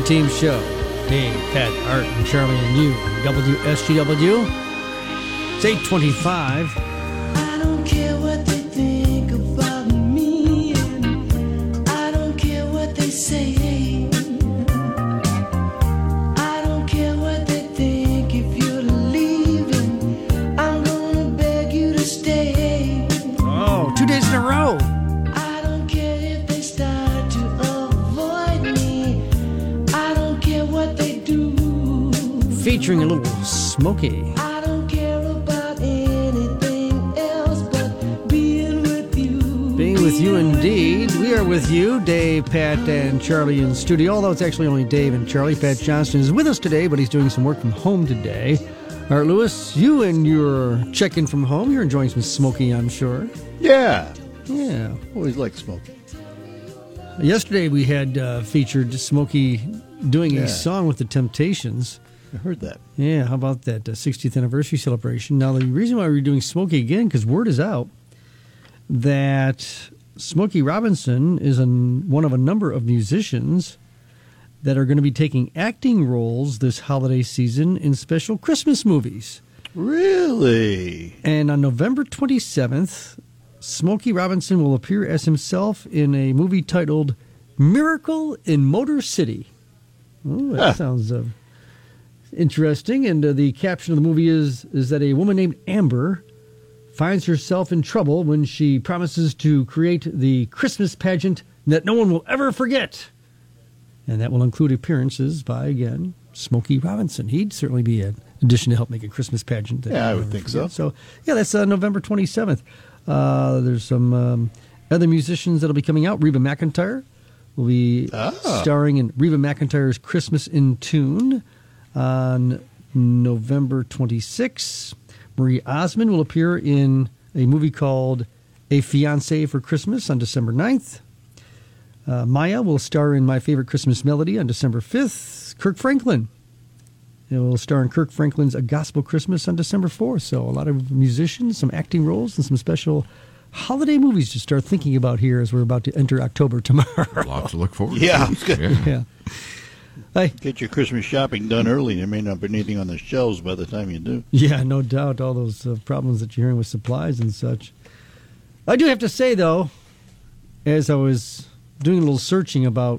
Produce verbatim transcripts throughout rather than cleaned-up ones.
Team Show. Dave, Pat, Art, and Charlie and you on W S G W. It's eight twenty-five. I don't care what they think about me, and I don't care what they say. I don't care what they think if you're leaving. I'm gonna beg you to stay. Oh, two days in a row. I don't care if they start to avoid me. I don't care what they do. Featuring a little Smokey. I don't care about anything else but being with you. Being with you indeed. We are with you, Dave, Pat, and Charlie in studio. Although it's actually only Dave and Charlie. Pat Johnston is with us today, but he's doing some work from home today. Art Lewis, you and your check-in from home. You're enjoying some Smokey, I'm sure. Yeah. Yeah. Always like smoking. Yesterday we had uh, featured Smokey doing Yeah. a song with the Temptations. I heard that. Yeah, how about that uh, sixtieth anniversary celebration? Now, the reason why we're doing Smokey again, because word is out that Smokey Robinson is an, one of a number of musicians that are going to be taking acting roles this holiday season in special Christmas movies. Really? And on November twenty-seventh, Smokey Robinson will appear as himself in a movie titled Miracle in Motor City. Oh, that Huh. sounds uh, interesting. And uh, the caption of the movie is, is that a woman named Amber finds herself in trouble when she promises to create the Christmas pageant that no one will ever forget. And that will include appearances by, again, Smokey Robinson. He'd certainly be an addition to help make a Christmas pageant. that Yeah, no I one would will think forget. so. So, yeah, that's uh, November twenty-seventh. Uh, there's some um, other musicians that'll be coming out. Reba McEntire will be Ah. starring in Reba McEntire's Christmas in Tune on November twenty-sixth. Marie Osmond will appear in a movie called A Fiancé for Christmas on December ninth. Uh, Maya will star in My Favorite Christmas Melody on December fifth. Kirk Franklin it will star in Kirk Franklin's A Gospel Christmas on December fourth. So a lot of musicians, some acting roles, and some special holiday movies to start thinking about here as we're about to enter October tomorrow. Lots to look forward Yeah. to. Yeah. Yeah. Hey, Get your Christmas shopping done early. There may not be anything on the shelves by the time you do. yeah, no doubt. All those uh, problems that you're hearing with supplies and such. I do have to say, though, as I was doing a little searching about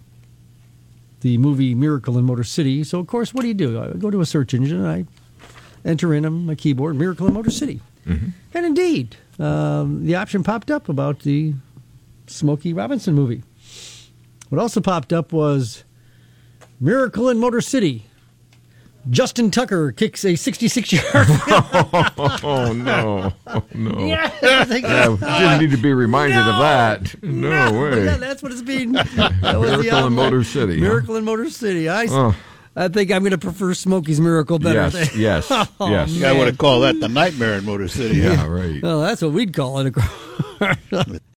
the movie Miracle in Motor City, so of course, what do you do? I go to a search engine and I enter in on my keyboard Miracle in Motor City. Mm-hmm. And indeed, um, the option popped up about the Smokey Robinson movie. What also popped up was Miracle in Motor City. Justin Tucker kicks a sixty-six-yard Oh, no. Oh, no. Yeah, Yeah, didn't need to be reminded No. of that. No, way. Yeah, that's what it's been. That was the Miracle in outlet. Motor City. huh? Miracle in Motor City. I, Oh. I think I'm going to prefer Smokey's Miracle better. Yes, yes, Oh, yes. I would have called that the Nightmare in Motor City. Yeah, right. Well, that's what we'd call it.